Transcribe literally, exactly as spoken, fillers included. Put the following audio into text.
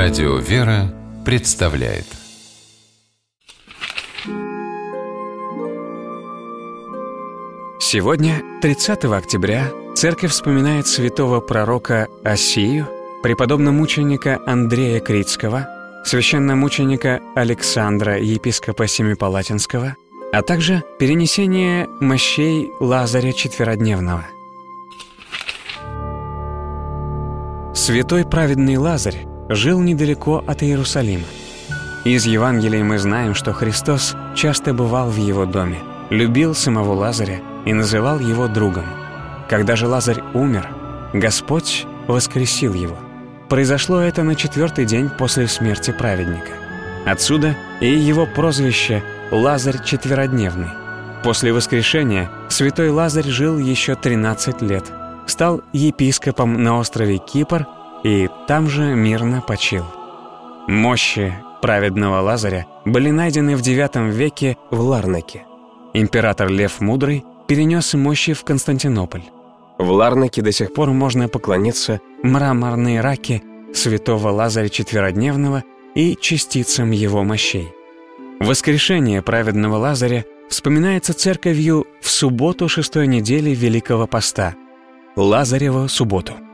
Радио «Вера» представляет. Сегодня, тридцатого октября, Церковь вспоминает святого пророка Осию, преподобно-мученика Андрея Критского, священномученика Александра, епископа Семипалатинского, а также перенесение мощей Лазаря Четверодневного. Святой праведный Лазарь жил недалеко от Иерусалима. Из Евангелия мы знаем, что Христос часто бывал в его доме, любил самого Лазаря и называл его другом. Когда же Лазарь умер, Господь воскресил его. Произошло это на четвертый день после смерти праведника. Отсюда и его прозвище «Лазарь Четверодневный». После воскрешения святой Лазарь жил еще тринадцать лет, стал епископом на острове Кипр и там же мирно почил. Мощи праведного Лазаря были найдены в девятом веке в Ларнаке. Император Лев Мудрый перенес мощи в Константинополь. В Ларнаке до сих пор можно поклониться мраморной раке святого Лазаря Четверодневного и частицам его мощей. Воскрешение праведного Лазаря вспоминается церковью в субботу шестой недели Великого Поста, Лазареву субботу.